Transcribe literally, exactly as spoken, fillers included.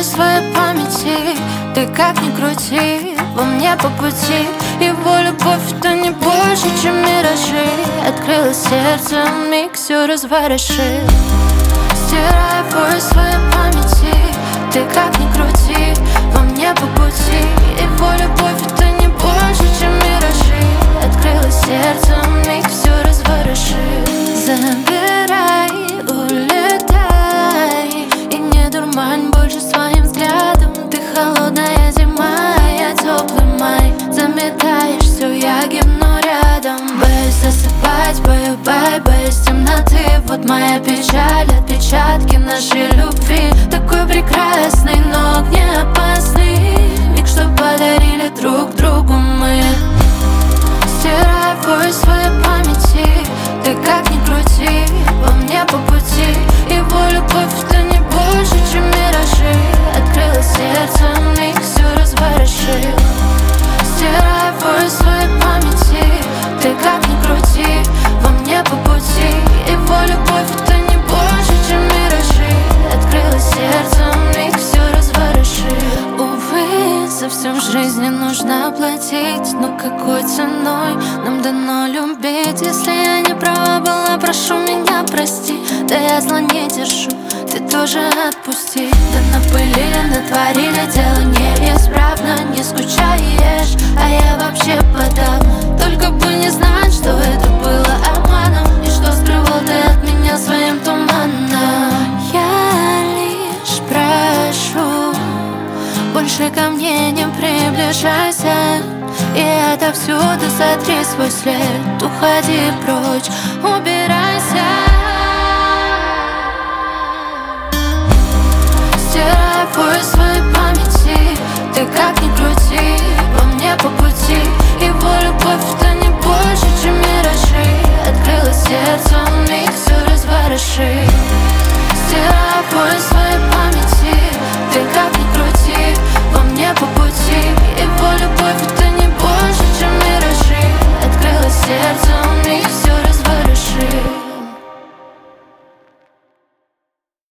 в своей памяти. Ты как ни крути, во мне по пути. Его любовь — это не больше, чем миражи. Открылось сердце, миг все разворошил. Стирай его из своей памяти. Ты как ни крути, во мне по пути. Его любовь — это не больше, чем миражи. Открылось сердце, миг все разворошил. Забирай, улетай, и не дурмань больше своим взглядом. Ты холодная зима, я теплый май. Заметаешь все, я гибну рядом. Боюсь засыпать, бою, бай, боюсь темноты. Вот моя печаль, отпечатки нашей любви. Такой прекрасный, но огнеопасный миг, что подарили друг другу мы. Стирай его из своей памяти. Ты как ни крути, во мне по пути. Его любовь — это не больше, чем миражи. Открылось сердце, миг все разворошил. Стирай его из своей памяти. Ты как ни крути, во мне по пути. Его любовь — это не больше, чем миражи. Открылось сердце, миг все разворошил. Увы, за все в жизни нужно платить, но какой ценой нам дано любить? Если я не права была, прошу меня прости. Да я зла не держу, ты тоже отпусти. Да напылили, натворили, дело неисправно. Не скучаешь, а я вообще подавно. Только бы не знать, что это было обманом, и что скрывал ты от меня своим туманом. Я лишь прошу, больше ко мне не приближайся. И отовсюду сотри свой след. Уходи прочь, убирайся. Стирай его из своей памяти. Ты как ни крути, во мне по пути. Его любовь — это не больше, чем миражи. Открылось сердце, миг все разворошил. Стирай его из